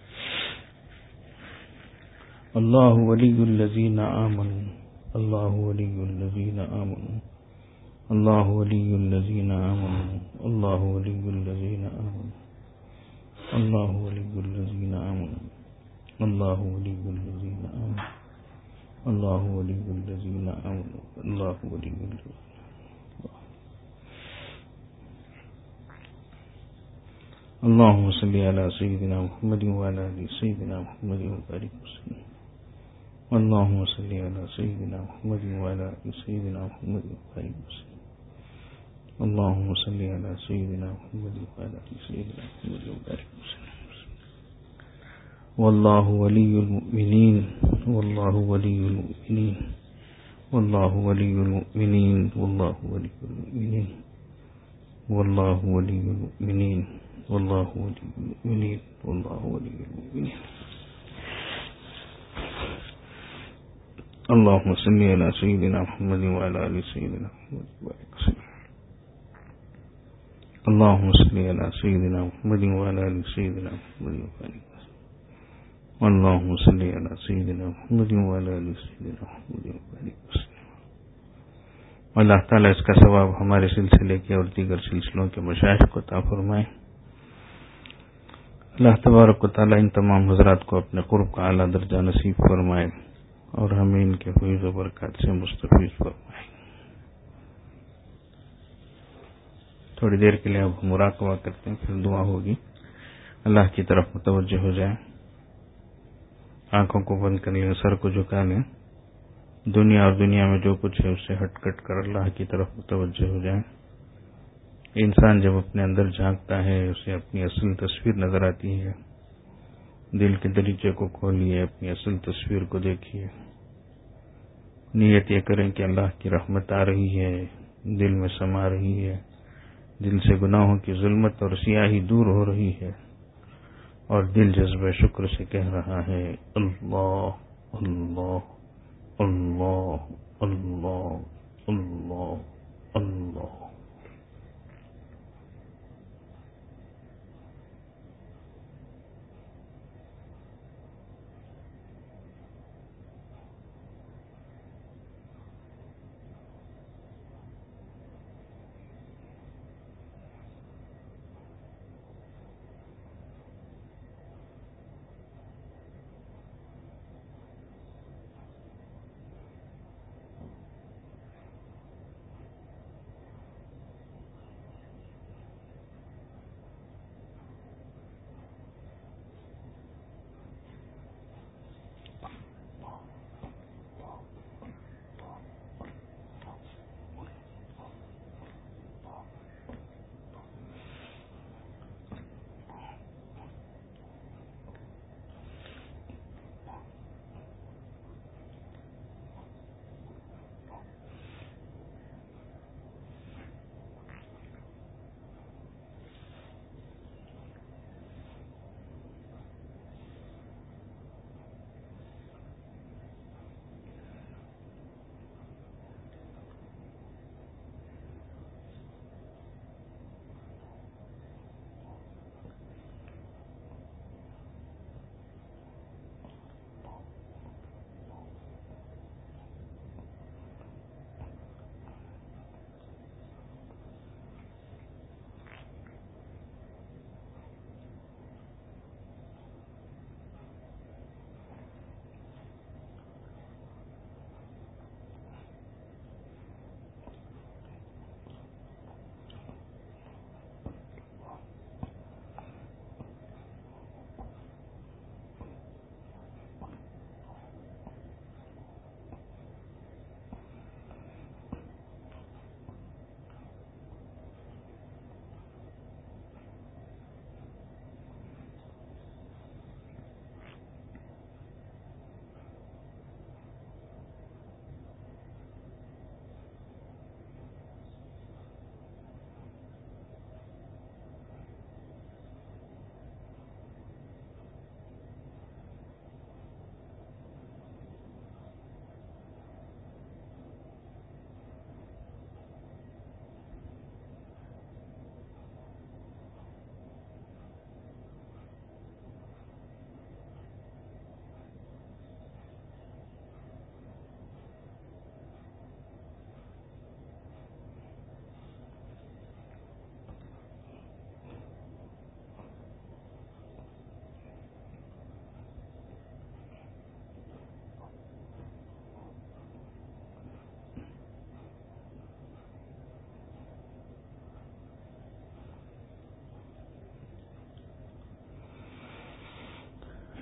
الله ولي الذين آمنوا. الله ولي الذين آمنوا. الله ولي الذين آمنوا. الله ولي الذين آمنوا. الله ولي الذين آمنوا. الله ولي الذين آمنوا. الله ولي الذين آمنوا. الله ولي الذين. اللهم صل على سيدنا محمد وعلى آل سيدنا محمد وبارك وسلم. اللهم صل على سيدنا محمد وعلى آل سيدنا محمد وبارك وسلم. اللهم صل على سيدنا محمد وعلى آل سيدنا محمد وبارك وسلم. والله ولي المؤمنين. والله ولي المؤمنين. والله ولي المؤمنين. والله ولي المؤمنين. والله ولي المؤمنين. والله ولي المؤمنين. والله ولي المؤمنين. اللهم صل على سيدنا محمد وعلى آل سيدنا محمد وبارك وسلم. اللهم صل على سيدنا محمد وعلى آل سيدنا محمد وبارك وسلم. اللهم صل على سيدنا محمد وعلى آل سيدنا محمد وبارك وسلم. اللہ تعالیٰ اس کا ثواب ہمارے سلسلے کے اور دیگر سلسلوں کے مشائخ کو عطا فرمائے. اللہ تبارک و تعالیٰ ان تمام حضرات کو اپنے قرب کا اعلیٰ درجہ نصیب فرمائے اور ہمیں ان کے فیض و برکات سے مستفیض فرمائے. تھوڑی دیر کے لیے اب مراقبہ کرتے ہیں، پھر دعا ہوگی. اللہ کی طرف متوجہ ہو جائیں، آنکھوں کو بند کر لیں، سر کو جھکا لیں. دنیا اور دنیا میں جو کچھ ہے اس سے ہٹ کٹ کر اللہ کی طرف متوجہ ہو جائیں. انسان جب اپنے اندر جھانکتا ہے اسے اپنی اصل تصویر نظر آتی ہے. دل کے دریچے کو کھولیے، اپنی اصل تصویر کو دیکھیے. نیت یہ کریں کہ اللہ کی رحمت آ رہی ہے، دل میں سما رہی ہے، دل سے گناہوں کی ظلمت اور سیاہی دور ہو رہی ہے، اور دل جذبہ شکر سے کہہ رہا ہے اللہ اللہ اللہ اللہ اللہ اللہ.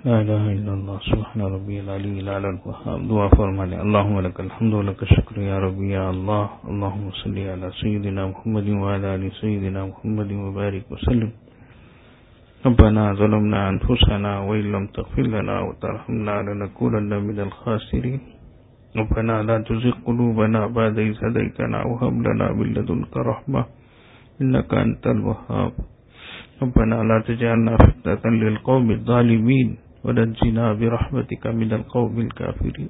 لا الہ الا اللہ سبحان ربی العلی الاعلی الوہاب. دعا فرمانے اللہم لک الحمد و لک الشکر یا ربی یا اللہ. اللہم صلی علی سیدنا محمد وعلی آل سیدنا محمد وبارک وسلم. ربنا ظلمنا انفسنا وإن لم تغفر لنا وترحمنا لنكونن من الخاسرين. ربنا لا تزغ قلوبنا بعد إذ هديتنا وهب لنا من لدنك رحمة إنك أنت الوهاب. ربنا لا تجعلنا فتنة للقوم الظالمين ونجنا برحمتك من القوم الكافرين.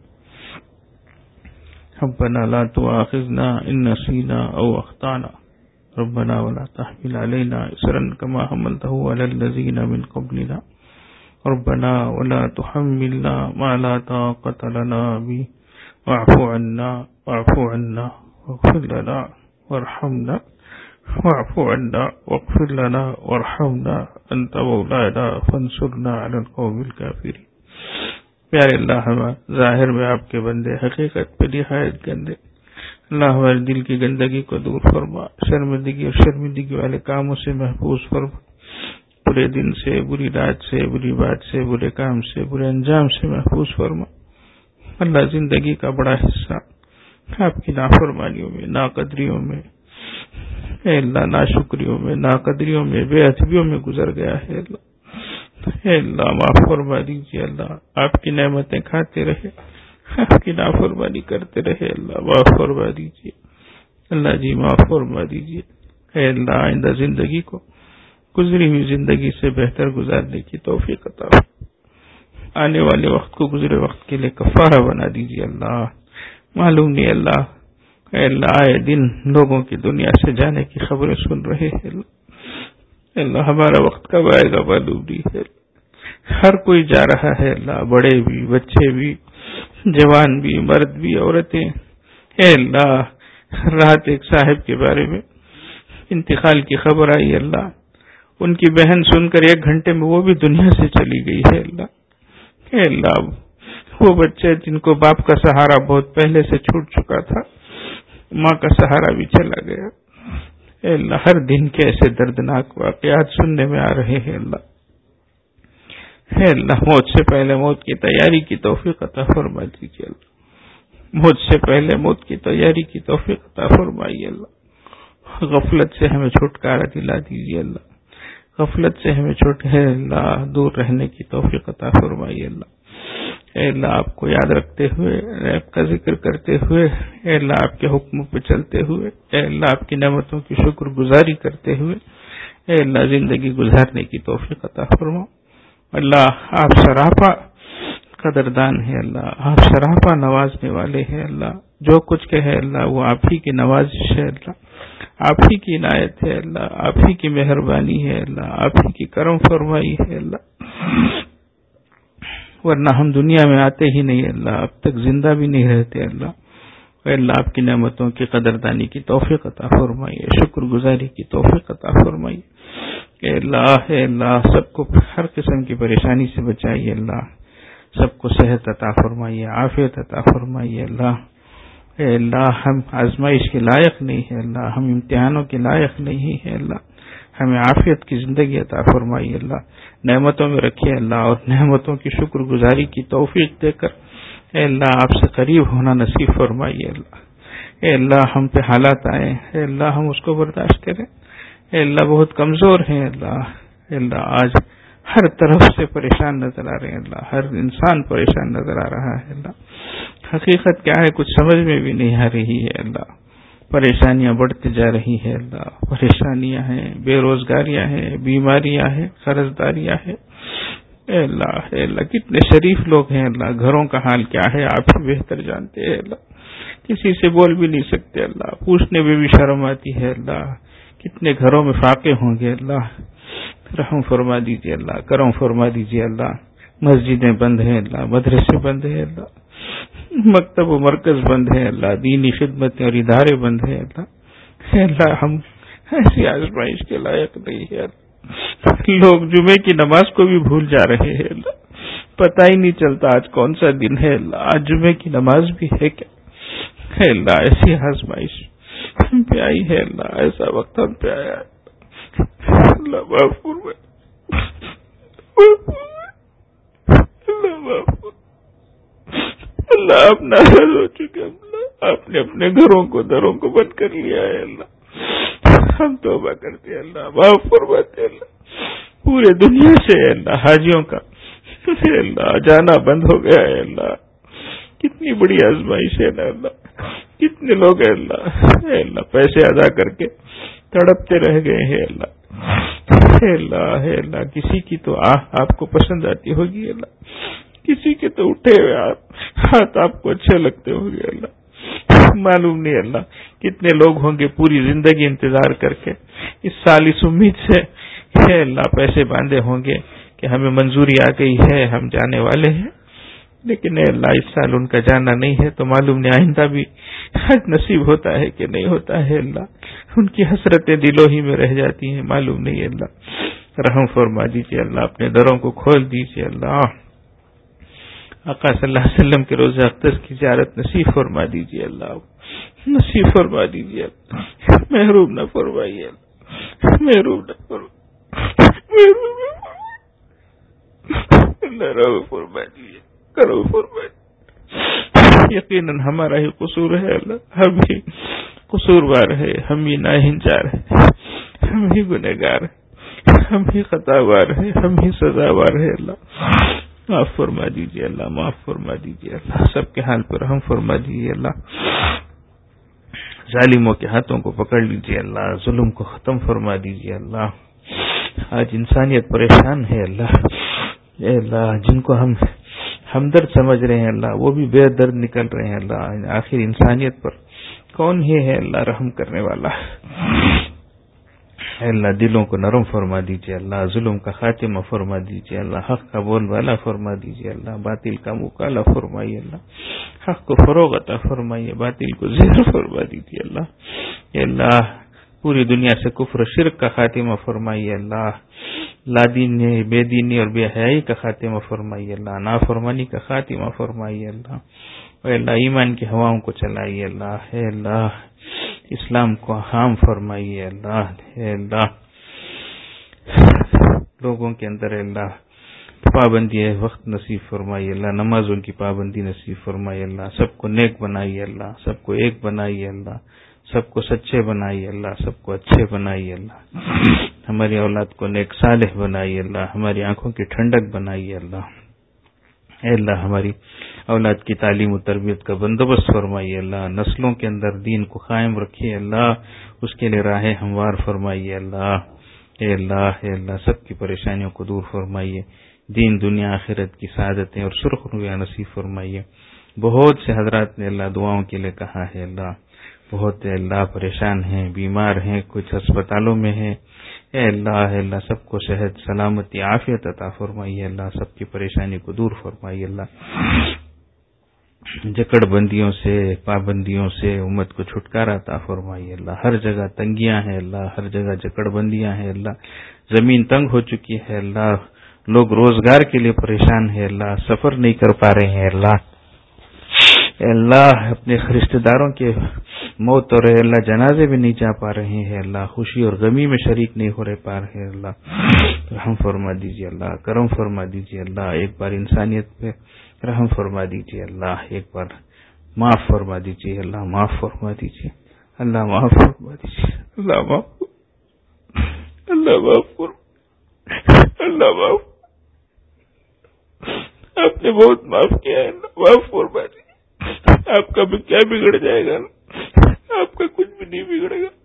ربنا لا تؤاخذنا إن نسينا أو أخطأنا. ربنا ولا تحمل علينا إصرا كما حملته على الذين من قبلنا. ربنا ولا تحملنا ما لا طاقة لنا به واعف عنا واغفر لنا وارحمنا. واعف عنا واغفر لنا وارحمنا انت مولانا فانصرنا على القوم الكافرين. پیارے اللہ، ہم ظاہر میں آپ کے بندے، حقیقت پہ نہایت گندے. اللہ ہمارے دل کی گندگی کو دور فرما، شرمندگی اور شرمندگی والے کاموں سے محفوظ فرما، برے دن سے، بری رات سے، بری بات سے، برے کام سے، برے انجام سے محفوظ فرما. اللہ زندگی کا بڑا حصہ آپ کی نافرمانیوں میں، ناقدریوں میں، اے اللہ ناشکریوں میں، ناقدریوں میں، بے ادبیوں میں گزر گیا ہے. اے اللہ معاف فرما دیجیے. اللہ آپ کی نعمتیں کھاتے رہے، آپ کی نافرمانی کرتے رہے. اللہ معاف فرما دیجیے. اللہ جی معاف فرما دیجیے. اے اللہ آئندہ زندگی کو گزری ہوئی زندگی سے بہتر گزارنے کی توفیق عطا فرما. آنے والے وقت کو گزرے وقت کے لیے کفارہ بنا دیجیے. اللہ معلوم نہیں اللہ، اے اللہ آئے دن لوگوں کی دنیا سے جانے کی خبریں سن رہے ہیں. اللہ ہمارا وقت کب آئے گا معلوم نہیں ہے. ہر کوئی جا رہا ہے اللہ، بڑے بھی، بچے بھی، جوان بھی، مرد بھی، عورتیں. اے اللہ رات ایک صاحب کے بارے میں انتقال کی خبر آئی. اللہ ان کی بہن سن کر 1 گھنٹے میں وہ بھی دنیا سے چلی گئی ہے. اللہ اے اللہ وہ بچے جن کو باپ کا سہارا بہت پہلے سے چھوٹ چکا تھا، ماں کا سہارا بھی چلا گیا. اے اللہ ہر دن کے ایسے دردناک واقعات سننے میں آ رہے ہیں. اللہ اے اللہ موت سے پہلے موت کی تیاری کی توفیق عطا فرما دیجیے. اللہ موت سے پہلے موت کی تیاری کی توفیق عطا فرمائیے. اللہ غفلت سے ہمیں چھٹکارا دلا دیجیے. اللہ غفلت سے ہمیں اللہ دور رہنے کی توفیق عطا فرمائیے. اللہ اے اللہ آپ کو یاد رکھتے ہوئے، آپ کا ذکر کرتے ہوئے، اے اللہ آپ کے حکم پہ چلتے ہوئے، اے اللہ آپ کی نعمتوں کی شکر گزاری کرتے ہوئے، اے اللہ زندگی گزارنے کی توفیق عطا فرما. اللہ آپ سراپا قدردان ہے. اللہ آپ سراپا نوازنے والے ہیں. اللہ جو کچھ کہے اللہ وہ آپ ہی کی نوازش ہے. اللہ آپ ہی کی عنایت ہے. اللہ آپ ہی کی مہربانی ہے. اللہ آپ ہی کی کرم فرمائی ہے. اللہ ورنہ ہم دنیا میں آتے ہی نہیں. اللہ اب تک زندہ بھی نہیں رہتے. اللہ اللہ آپ کی نعمتوں کی قدردانی کی توفیق عطا فرمائیے، شکر گزاری کی توفیق عطا فرمائیے. اے اللہ سب کو ہر قسم کی پریشانی سے بچائیے. اللہ سب کو صحت عطا فرمائیے، عافیت عطا فرمائیے. اللہ اے اللہ ہم آزمائش کے لائق نہیں ہے. اللہ ہم امتحانوں کے لائق نہیں ہے. اللہ ہمیں عافیت کی زندگی عطا فرمائیے. اللہ نعمتوں میں رکھیے اللہ، اور نعمتوں کی شکر گزاری کی توفیق دے کر اے اللہ آپ سے قریب ہونا نصیب فرمائیے. اللہ اے اللہ ہم پہ حالات آئے، اے اللہ ہم اس کو برداشت کریں. اے اللہ بہت کمزور ہیں. اللہ آج ہر طرف سے پریشان نظر آ رہے ہیں. اللہ ہر انسان پریشان نظر آ رہا ہے. اللہ حقیقت کیا ہے کچھ سمجھ میں بھی نہیں آ رہی ہے. اللہ پریشانیاں بڑھتی جا رہی ہے. اللہ پریشانیاں ہیں، بے روزگاریاں ہیں، بیماریاں ہیں، قرض داریاں ہیں. اے اللہ کتنے شریف لوگ ہیں. اللہ گھروں کا حال کیا ہے آپ ہی بہتر جانتے ہیں. اللہ کسی سے بول بھی نہیں سکتے. اللہ پوچھنے میں بھی شرم آتی ہے. اللہ کتنے گھروں میں فاقے ہوں گے. اللہ رحم فرما دیجیے. اللہ کرم فرما دیجیے. اللہ مسجدیں بند ہیں. اللہ مدرسے بند ہیں. اللہ مکتب و مرکز بند ہیں. اللہ دینی خدمتیں اور ادارے بند ہیں. اللہ ہم ایسی آزمائش کے لائق نہیں ہے. لوگ جمعے کی نماز کو بھی بھول جا رہے ہیں. اللہ پتہ ہی نہیں چلتا آج کون سا دن ہے. اللہ آج جمعے کی نماز بھی ہے کیا. اللہ ایسی آزمائش ہم پہ آئی ہے. اللہ ایسا وقت ہم پہ آیا ہے. اللہ معاف فرمائے. اللہ آپ ناراض ہو چکے، اللہ آپ نے اپنے دروں کو بند کر لیا ہے اللہ، ہم توبہ کرتے ہیں اللہ، معاف فرماتے ہیں اللہ، پورے دنیا سے اللہ حاجیوں کا اللہ جانا بند ہو گیا ہے اللہ، کتنی بڑی آزمائش ہے اللہ، کتنے لوگ ہیں اللہ پیسے ادا کر کے تڑپتے رہ گئے ہیں اللہ، اللہ کسی کی تو آپ کو پسند آتی ہوگی اللہ، کسی کے تو اٹھے ہوئے ہاتھ آپ کو اچھے لگتے ہوں گے اللہ، معلوم نہیں اللہ کتنے لوگ ہوں گے پوری زندگی انتظار کر کے اس سال اس امید سے ہے اللہ پیسے باندھے ہوں گے کہ ہمیں منظوری آ گئی ہے، ہم جانے والے ہیں، لیکن اللہ اس سال ان کا جانا نہیں ہے تو معلوم نہیں آئندہ بھی حج نصیب ہوتا ہے کہ نہیں ہوتا ہے اللہ، ان کی حسرتیں دلوں ہی میں رہ جاتی ہیں، معلوم نہیں اللہ، رحم فرما دیجیے اللہ، اپنے دروں کو کھول دیجیے اللہ، آقا صلی اللہ علیہ وسلم کے روزہ اقدس کی زیارت نصیب فرما دیجیے اللہ، نصیب فرما دیجیے اللہ، محروم نہ فرمائیے اللہ، محروم نہ فرمائیے اللہ، رحم فرما دیجیے، کرو فرما دیجیے، یقیناً ہمارا ہی قصور ہے اللہ، ہم ہی قصوروار ہے، ہم ہی ناہنجار ہے، ہم ہی گنہگار ہے، ہم ہی خطاوار ہے، ہم ہی سزاوار ہے اللہ، معاف فرما دیجیے اللہ، معاف فرما دیجیے اللہ، سب کے حال پر رحم فرما دیجیے اللہ، ظالموں کے ہاتھوں کو پکڑ لیجیے اللہ، ظلم کو ختم فرما دیجیے اللہ، آج انسانیت پریشان ہے اللہ، اے اللہ جن کو ہم ہمدرد سمجھ رہے ہیں اللہ وہ بھی بے درد نکل رہے ہیں اللہ، آخر انسانیت پر کون ہی ہے اللہ رحم کرنے والا، اے اللہ دلوں کو نرم فرما دیجیے اللہ، ظلم کا خاتمہ فرما دیجیے اللہ، حق کا بول والا فرما دیجیے اللہ، باطل کا مکالا فرمائیے اللہ، حق کو فروغ عطا فرمائیے، باطل کو زہر فرما دیجیے اللہ، اے اللہ پوری دنیا سے کفر و شرک کا خاتمہ فرمائیے اللہ، لادینی بے دینی اور بے حیائی کا خاتمہ فرمائیے اللہ، نافرمانی کا خاتمہ فرمائیے اللہ، اے اللہ ایمان کی ہواؤں کو چلائیے اللہ، اے اللہ اسلام کو عام فرمائیے اللہ، اے اللہ لوگوں کے اندر اے اللہ پابندی وقت نصیب فرمائیے اللہ، نمازوں کی پابندی نصیب فرمائیے اللہ، سب کو نیک بنائیے اللہ، سب کو ایک بنائیے اللہ، سب کو سچے بنائیے اللہ، سب کو اچھے بنائیے اللہ، ہماری اولاد کو نیک صالح بنائیے اللہ، ہماری آنکھوں کی ٹھنڈک بنائیے اللہ، اے اللہ ہماری اولاد کی تعلیم و تربیت کا بندوبست فرمائیے اللہ، نسلوں کے اندر دین کو قائم رکھیے اللہ، اس کے لیے راہیں ہموار فرمائیے اللہ، اے اللہ سب کی پریشانیوں کو دور فرمائیے، دین دنیا آخرت کی سعادتیں اور سرخ رویاں نصیب فرمائیے، بہت سے حضرات نے اللہ دعاؤں کے لیے کہا ہے اللہ، بہت اللہ پریشان ہیں، بیمار ہیں، کچھ ہسپتالوں میں ہیں، اے اللہ سب کو صحت سلامتی عافیت عطا فرمائیے اللہ، سب کی پریشانی کو دور فرمائیے اللہ، جکڑ بندیوں سے پابندیوں سے امت کو چھٹکارا عطا فرمائیے اللہ، ہر جگہ تنگیاں ہیں اللہ، ہر جگہ جکڑ بندیاں ہیں اللہ، زمین تنگ ہو چکی ہے اللہ، لوگ روزگار کے لیے پریشان ہیں اللہ، سفر نہیں کر پا رہے ہیں اللہ، اے اللہ اپنے رشتہ داروں کے موت اور اللہ جنازے بھی نہیں جا پا رہے ہیں اللہ، خوشی اور غمی میں شریک نہیں ہو رہے پا رہے ہیں اللہ، رحم فرما دیجیے اللہ، کرم فرما دیجیے اللہ، ایک بار انسانیت پہ رحم فرما دیجیے اللہ، ایک بار معاف فرما دیجیے اللہ، معاف فرما دیجیے اللہ، معاف فرما دیجیے اللہ، معاف اللہ، معاف آپ نے بہت معاف کیا ہے اللہ، معاف فرما دیجیے، آپ کا بھی کیا بگڑ جائے گا، آپ کا کچھ بھی نہیں بگڑے گا،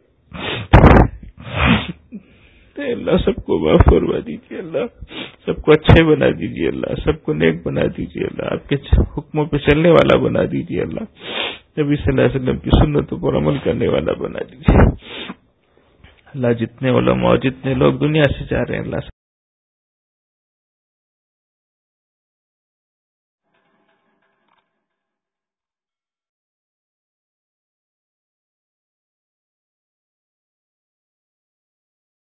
اللہ سب کو معاف فرما دیجیے اللہ، سب کو اچھے بنا دیجیے اللہ، سب کو نیک بنا دیجیے اللہ، آپ کے حکموں پہ چلنے والا بنا دیجیے اللہ، نبی صلی اللہ علیہ وسلم کی سنتوں پر عمل کرنے والا بنا دیجیے اللہ، جتنے علماء جتنے لوگ دنیا سے جا رہے ہیں اللہ